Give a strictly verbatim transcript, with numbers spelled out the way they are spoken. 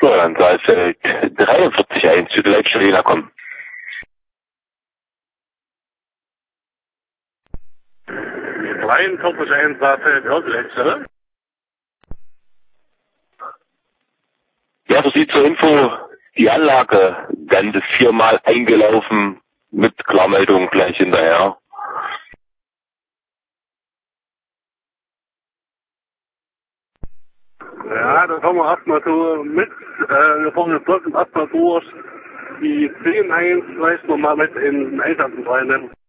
So, dann soll es Feld dreiundvierzig eins Südleitstelle kommen. dreiundvierzig eins Feld Südleitstelle. Ja, für Sie zur Info, die Anlage ganze viermal eingelaufen mit Klarmeldung gleich hinterher. Ja, dann kommen wir erstmal so mit. Äh, wir fahren jetzt trotzdem erstmal durch. Die zehn eins vielleicht nochmal mit in den Einsatz reinnehmen.